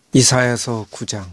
이사야서 9장.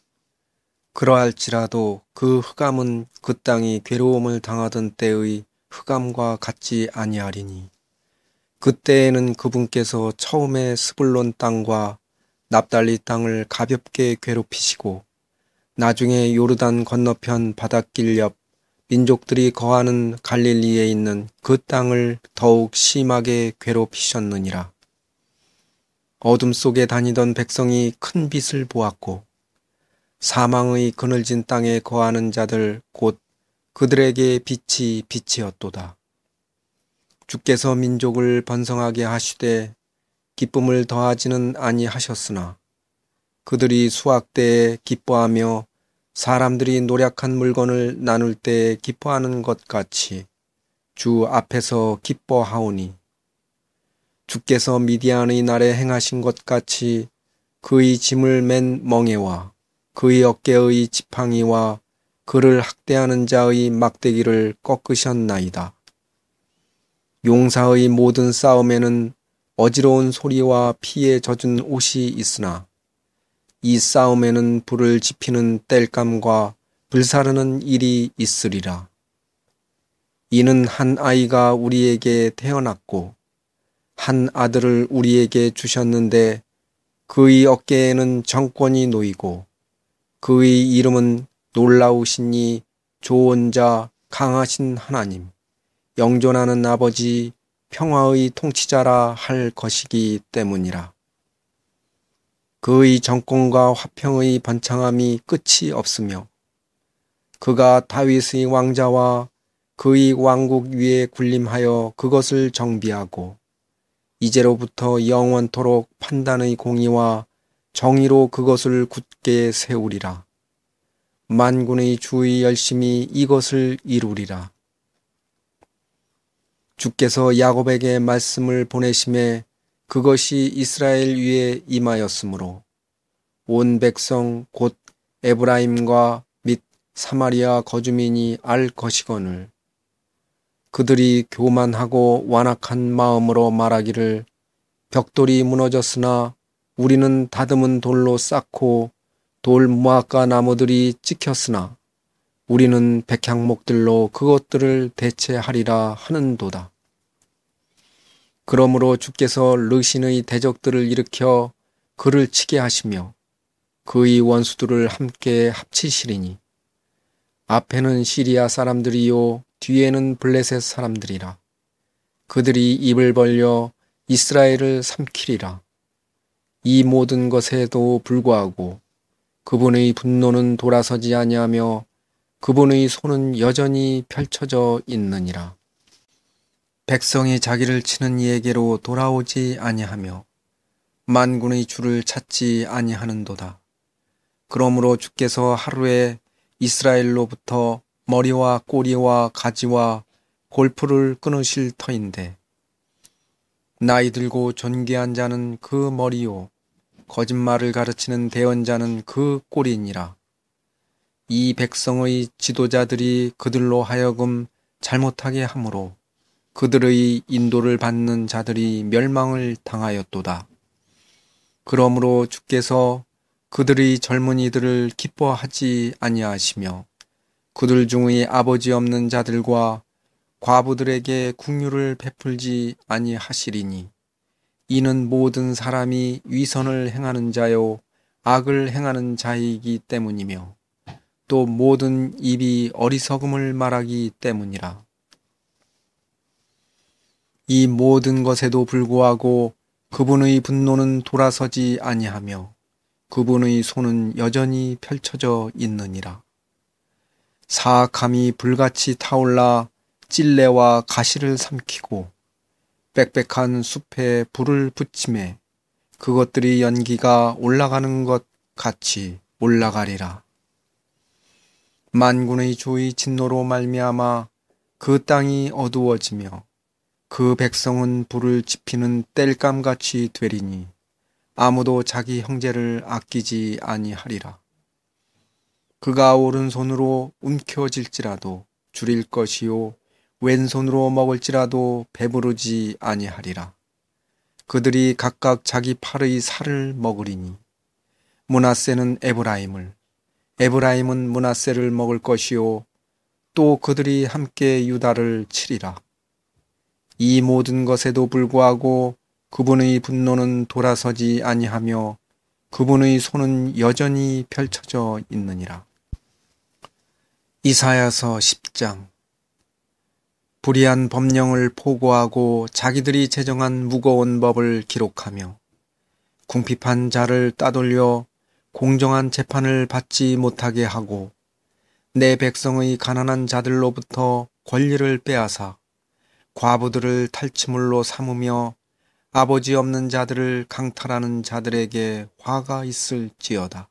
그러할지라도 그 흑암은 그 땅이 괴로움을 당하던 때의 흑암과 같지 아니하리니 그때에는 그분께서 처음에 스불론 땅과 납달리 땅을 가볍게 괴롭히시고 나중에 요르단 건너편 바닷길 옆 민족들이 거하는 갈릴리에 있는 그 땅을 더욱 심하게 괴롭히셨느니라. 어둠 속에 다니던 백성이 큰 빛을 보았고 사망의 그늘진 땅에 거하는 자들 곧 그들에게 빛이 빛이었도다. 주께서 민족을 번성하게 하시되 기쁨을 더하지는 아니하셨으나 그들이 수확 때에 기뻐하며 사람들이 노력한 물건을 나눌 때에 기뻐하는 것 같이 주 앞에서 기뻐하오니 주께서 미디안의 날에 행하신 것 같이 그의 짐을 맨 멍에와 그의 어깨의 지팡이와 그를 학대하는 자의 막대기를 꺾으셨나이다. 용사의 모든 싸움에는 어지러운 소리와 피에 젖은 옷이 있으나 이 싸움에는 불을 지피는 땔감과 불사르는 일이 있으리라. 이는 한 아이가 우리에게 태어났고 한 아들을 우리에게 주셨는데 그의 어깨에는 정권이 놓이고 그의 이름은 놀라우시니 좋은 자, 강하신 하나님, 영존하는 아버지, 평화의 통치자라 할 것이기 때문이라. 그의 정권과 화평의 번창함이 끝이 없으며 그가 다윗의 왕자와 그의 왕국 위에 군림하여 그것을 정비하고 이제로부터 영원토록 판단의 공의와 정의로 그것을 굳게 세우리라. 만군의 주의 열심히 이것을 이루리라. 주께서 야곱에게 말씀을 보내심에 그것이 이스라엘 위에 임하였으므로 온 백성 곧 에브라임과 및 사마리아 거주민이 알 것이거늘 그들이 교만하고 완악한 마음으로 말하기를 벽돌이 무너졌으나 우리는 다듬은 돌로 쌓고 돌 무화과 나무들이 찍혔으나 우리는 백향목들로 그것들을 대체하리라 하는도다. 그러므로 주께서 르신의 대적들을 일으켜 그를 치게 하시며 그의 원수들을 함께 합치시리니 앞에는 시리아 사람들이요 뒤에는 블레셋 사람들이라. 그들이 입을 벌려 이스라엘을 삼키리라. 이 모든 것에도 불구하고 그분의 분노는 돌아서지 아니하며 그분의 손은 여전히 펼쳐져 있느니라. 백성이 자기를 치는 이에게로 돌아오지 아니하며 만군의 주를 찾지 아니하는도다. 그러므로 주께서 하루에 이스라엘로부터 머리와 꼬리와 가지와 골프를 끊으실 터인데 나이 들고 존귀한 자는 그 머리요 거짓말을 가르치는 대언자는 그 꼬리니라. 이 백성의 지도자들이 그들로 하여금 잘못하게 하므로 그들의 인도를 받는 자들이 멸망을 당하였도다. 그러므로 주께서 그들의 젊은이들을 기뻐하지 아니하시며 그들 중의 아버지 없는 자들과 과부들에게 긍휼을 베풀지 아니하시리니 이는 모든 사람이 위선을 행하는 자요 악을 행하는 자이기 때문이며 또 모든 입이 어리석음을 말하기 때문이라. 이 모든 것에도 불구하고 그분의 분노는 돌아서지 아니하며 그분의 손은 여전히 펼쳐져 있느니라. 사악함이 불같이 타올라 찔레와 가시를 삼키고 빽빽한 숲에 불을 붙이매 그것들이 연기가 올라가는 것 같이 올라가리라. 만군의 주의 진노로 말미암아 그 땅이 어두워지며 그 백성은 불을 지피는 땔감같이 되리니 아무도 자기 형제를 아끼지 아니하리라. 그가 오른손으로 움켜질지라도 줄일 것이요 왼손으로 먹을지라도 배부르지 아니하리라. 그들이 각각 자기 팔의 살을 먹으리니 므낫세는 에브라임을, 에브라임은 므낫세를 먹을 것이요 또 그들이 함께 유다를 치리라. 이 모든 것에도 불구하고 그분의 분노는 돌아서지 아니하며 그분의 손은 여전히 펼쳐져 있느니라. 이사야서 10장. 불의한 법령을 포고하고 자기들이 제정한 무거운 법을 기록하며 궁핍한 자를 따돌려 공정한 재판을 받지 못하게 하고 내 백성의 가난한 자들로부터 권리를 빼앗아 과부들을 탈취물로 삼으며 아버지 없는 자들을 강탈하는 자들에게 화가 있을지어다.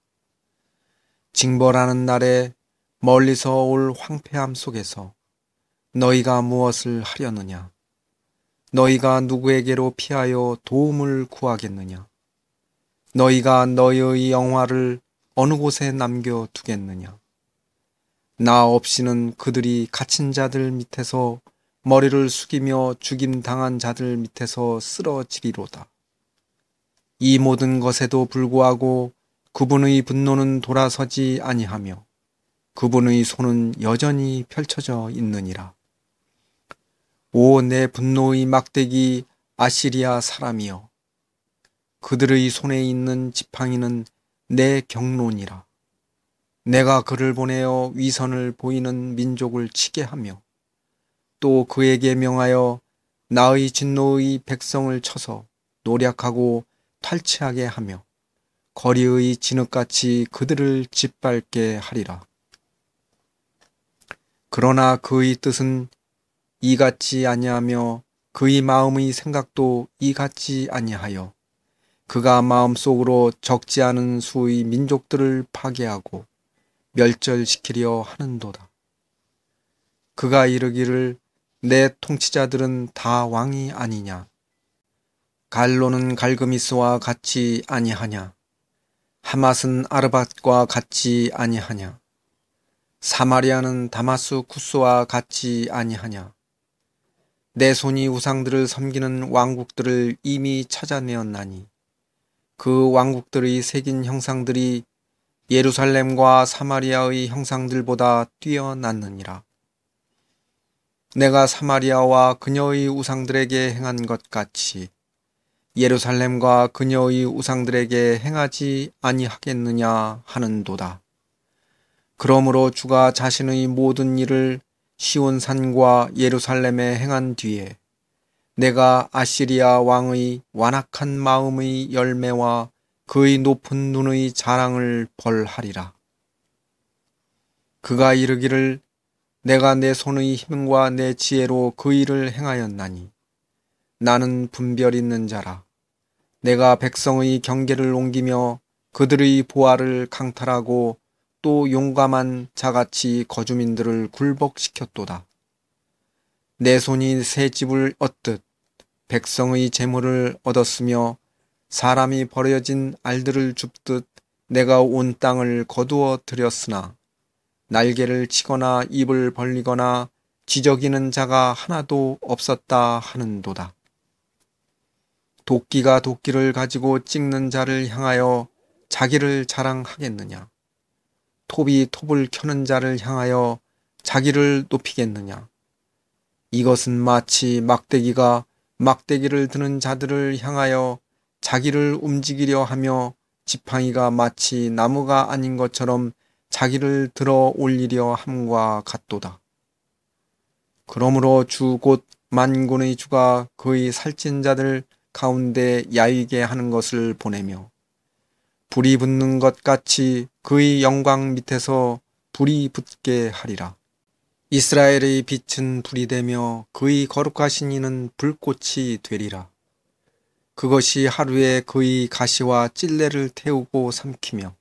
징벌하는 날에 멀리서 올 황폐함 속에서 너희가 무엇을 하려느냐? 너희가 누구에게로 피하여 도움을 구하겠느냐? 너희가 너희의 영화를 어느 곳에 남겨두겠느냐? 나 없이는 그들이 갇힌 자들 밑에서 머리를 숙이며 죽임당한 자들 밑에서 쓰러지리로다. 이 모든 것에도 불구하고 그분의 분노는 돌아서지 아니하며 그분의 손은 여전히 펼쳐져 있느니라. 오, 내 분노의 막대기 아시리아 사람이여, 그들의 손에 있는 지팡이는 내 경론이라. 내가 그를 보내어 위선을 보이는 민족을 치게 하며 또 그에게 명하여 나의 진노의 백성을 쳐서 노략하고 탈취하게 하며 거리의 진흙같이 그들을 짓밟게 하리라. 그러나 그의 뜻은 이같지 아니하며 그의 마음의 생각도 이같지 아니하여 그가 마음속으로 적지 않은 수의 민족들을 파괴하고 멸절시키려 하는도다. 그가 이르기를 내 통치자들은 다 왕이 아니냐? 갈로는 갈그미스와 같지 아니하냐? 하맛은 아르밧과 같지 아니하냐? 사마리아는 다마스 쿠스와 같지 아니하냐? 내 손이 우상들을 섬기는 왕국들을 이미 찾아내었나니 그 왕국들의 새긴 형상들이 예루살렘과 사마리아의 형상들보다 뛰어났느니라. 내가 사마리아와 그녀의 우상들에게 행한 것 같이 예루살렘과 그녀의 우상들에게 행하지 아니하겠느냐 하는도다. 그러므로 주가 자신의 모든 일을 시온산과 예루살렘에 행한 뒤에 내가 아시리아 왕의 완악한 마음의 열매와 그의 높은 눈의 자랑을 벌하리라. 그가 이르기를 내가 내 손의 힘과 내 지혜로 그 일을 행하였나니 나는 분별 있는 자라. 내가 백성의 경계를 옮기며 그들의 보화를 강탈하고 또 용감한 자같이 거주민들을 굴복시켰도다. 내 손이 새 집을 얻듯 백성의 재물을 얻었으며 사람이 버려진 알들을 줍듯 내가 온 땅을 거두어 들였으나 날개를 치거나 입을 벌리거나 지저귀는 자가 하나도 없었다 하는도다. 도끼가 도끼를 가지고 찍는 자를 향하여 자기를 자랑하겠느냐? 톱이 톱을 켜는 자를 향하여 자기를 높이겠느냐? 이것은 마치 막대기가 막대기를 드는 자들을 향하여 자기를 움직이려 하며 지팡이가 마치 나무가 아닌 것처럼 자기를 들어 올리려 함과 같도다. 그러므로 주 곧 만군의 주가 그의 살찐 자들 가운데 야위게 하는 것을 보내며 불이 붙는 것 같이 그의 영광 밑에서 불이 붙게 하리라. 이스라엘의 빛은 불이 되며 그의 거룩하신 이는 불꽃이 되리라. 그것이 하루에 그의 가시와 찔레를 태우고 삼키며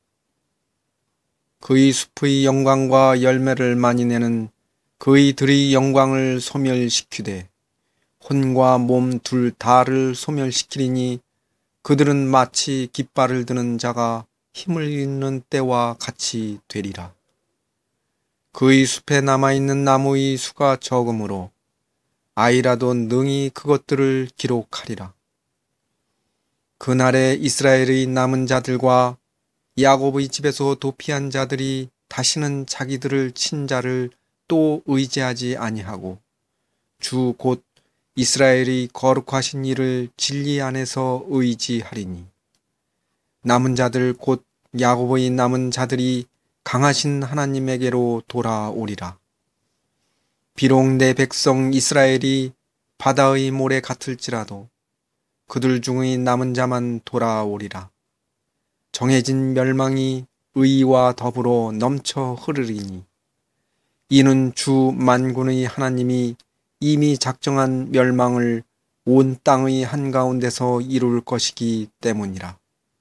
그의 숲의 영광과 열매를 많이 내는 그의 들의 영광을 소멸시키되 혼과 몸 둘 다를 소멸시키리니 그들은 마치 깃발을 드는 자가 힘을 잃는 때와 같이 되리라. 그의 숲에 남아있는 나무의 수가 적으므로 아이라도 능히 그것들을 기록하리라. 그날에 이스라엘의 남은 자들과 야곱의 집에서 도피한 자들이 다시는 자기들을 친 자를 또 의지하지 아니하고 주 곧 이스라엘이 거룩하신 이를 진리 안에서 의지하리니 남은 자들 곧 야곱의 남은 자들이 강하신 하나님에게로 돌아오리라. 비록 내 백성 이스라엘이 바다의 모래 같을지라도 그들 중의 남은 자만 돌아오리라. 정해진 멸망이 의와 더불어 넘쳐 흐르리니 이는 주 만군의 하나님이 이미 작정한 멸망을 온 땅의 한가운데서 이룰 것이기 때문이라.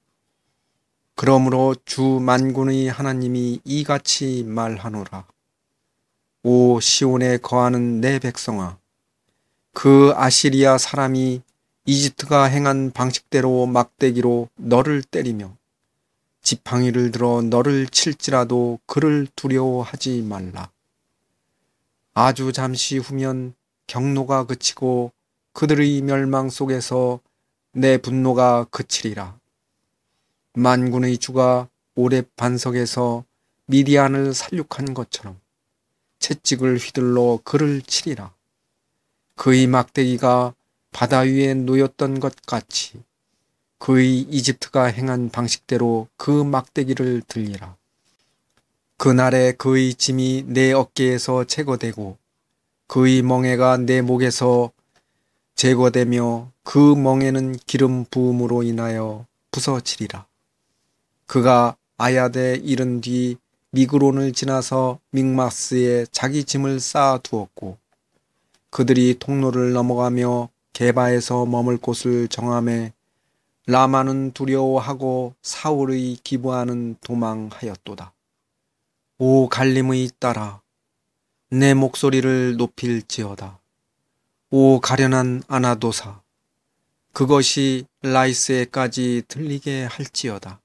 그러므로 주 만군의 하나님이 이같이 말하노라. 오 시온에 거하는 내 백성아, 그 아시리아 사람이 이집트가 행한 방식대로 막대기로 너를 때리며 지팡이를 들어 너를 칠지라도 그를 두려워하지 말라. 아주 잠시 후면 경노가 그치고 그들의 멸망 속에서 내 분노가 그치리라. 만군의 주가 오렙 반석에서 미디안을 살육한 것처럼 채찍을 휘둘러 그를 치리라. 그의 막대기가 바다 위에 놓였던 것 같이 그의 이집트가 행한 방식대로 그 막대기를 들리라. 그날에 그의 짐이 내 어깨에서 제거되고 그의 멍에가 내 목에서 제거되며 그 멍에는 기름 부음으로 인하여 부서지리라. 그가 아야데 이른 뒤 미그론을 지나서 믹마스에 자기 짐을 쌓아 두었고 그들이 통로를 넘어가며 게바에서 머물 곳을 정하매 라마는 두려워하고 사울의 기브아는 도망하였도다. 오 갈림의 딸아, 내 목소리를 높일지어다. 오 가련한 아나도사, 그것이 라이스에까지 들리게 할지어다.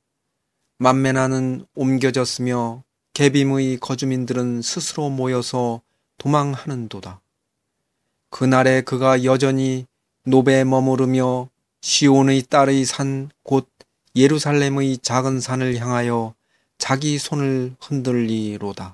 만메나는 옮겨졌으며 게빔의 거주민들은 스스로 모여서 도망하는도다. 그날에 그가 여전히 노베에 머무르며 시온의 딸의 산 곧 예루살렘의 작은 산을 향하여 자기 손을 흔들리로다.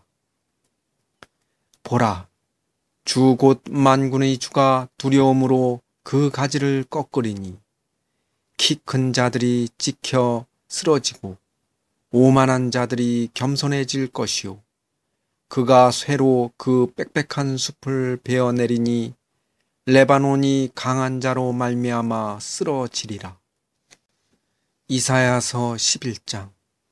보라, 주 곧 만군의 주가 두려움으로 그 가지를 꺾으리니 키 큰 자들이 찍혀 쓰러지고 오만한 자들이 겸손해질 것이요 그가 쇠로 그 빽빽한 숲을 베어내리니 레바논이 강한 자로 말미암아 쓰러지리라. 이사야서 11장.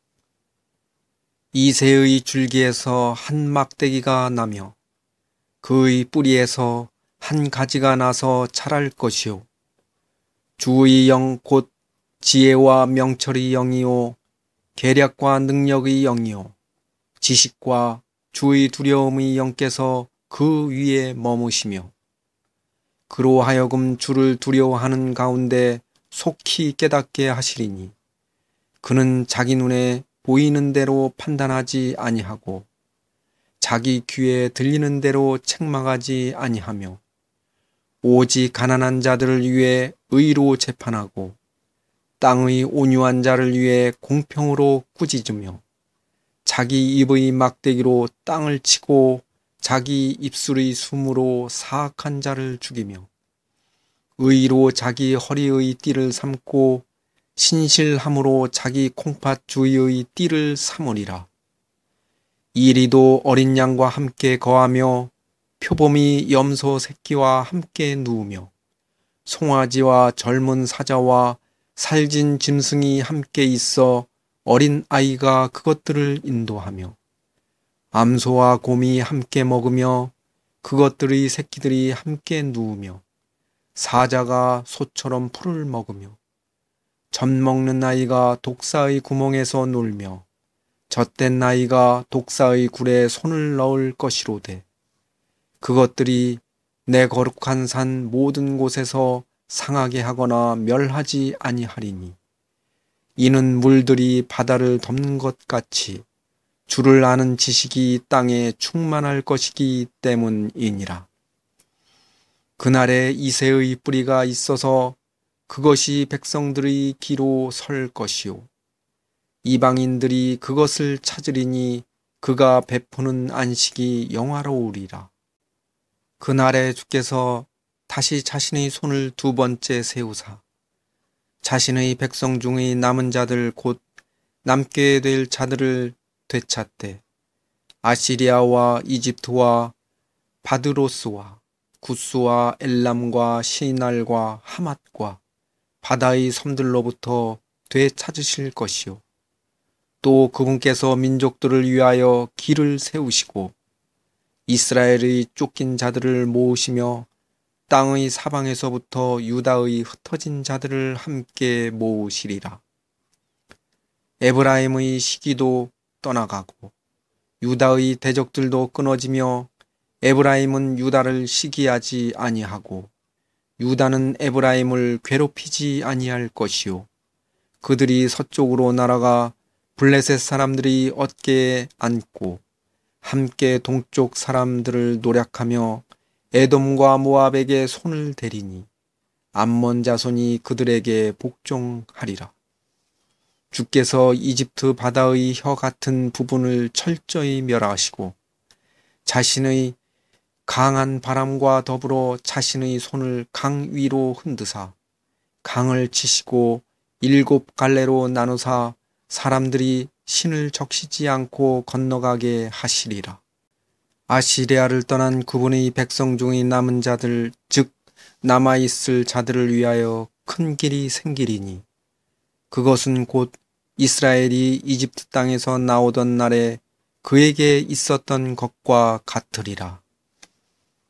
이새의 줄기에서 한 막대기가 나며 그의 뿌리에서 한 가지가 나서 자랄 것이요 주의 영 곧 지혜와 명철의 영이요 계략과 능력의 영이요 지식과 주의 두려움의 영께서 그 위에 머무시며 그로 하여금 주를 두려워하는 가운데 속히 깨닫게 하시리니 그는 자기 눈에 보이는 대로 판단하지 아니하고 자기 귀에 들리는 대로 책망하지 아니하며 오직 가난한 자들을 위해 의로 재판하고 땅의 온유한 자를 위해 공평으로 꾸짖으며 자기 입의 막대기로 땅을 치고 자기 입술의 숨으로 사악한 자를 죽이며 의로 자기 허리의 띠를 삼고 신실함으로 자기 콩팥 주위의 띠를 삼으리라. 이리도 어린 양과 함께 거하며 표범이 염소 새끼와 함께 누우며 송아지와 젊은 사자와 살진 짐승이 함께 있어 어린 아이가 그것들을 인도하며 암소와 곰이 함께 먹으며 그것들의 새끼들이 함께 누우며 사자가 소처럼 풀을 먹으며 젖 먹는 아이가 독사의 구멍에서 놀며 젖된 아이가 독사의 굴에 손을 넣을 것이로되 그것들이 내 거룩한 산 모든 곳에서 상하게 하거나 멸하지 아니하리니 이는 물들이 바다를 덮는 것 같이 주를 아는 지식이 땅에 충만할 것이기 때문이니라. 그날에 이새의 뿌리가 있어서 그것이 백성들의 기로 설 것이요 이방인들이 그것을 찾으리니 그가 베푸는 안식이 영화로우리라. 그날에 주께서 다시 자신의 손을 두 번째 세우사 자신의 백성 중의 남은 자들 곧 남게 될 자들을 되찾되 아시리아와 이집트와 바드로스와 구스와 엘람과 시날과 하맛과 바다의 섬들로부터 되찾으실 것이요. 또 그분께서 민족들을 위하여 길을 세우시고 이스라엘의 쫓긴 자들을 모으시며 땅의 사방에서부터 유다의 흩어진 자들을 함께 모으시리라. 에브라임의 시기도 떠나가고 유다의 대적들도 끊어지며 에브라임은 유다를 시기하지 아니하고 유다는 에브라임을 괴롭히지 아니할 것이요. 그들이 서쪽으로 날아가 블레셋 사람들이 어깨에 안고 함께 동쪽 사람들을 노략하며 에돔과 모압에게 손을 대리니 암몬 자손이 그들에게 복종하리라. 주께서 이집트 바다의 혀 같은 부분을 철저히 멸하시고 자신의 강한 바람과 더불어 자신의 손을 강 위로 흔드사 강을 치시고 7 갈래로 나누사 사람들이 신을 적시지 않고 건너가게 하시리라. 아시리아를 떠난 그분의 백성 중의 남은 자들 즉 남아있을 자들을 위하여 큰 길이 생기리니 그것은 곧 이스라엘이 이집트 땅에서 나오던 날에 그에게 있었던 것과 같으리라.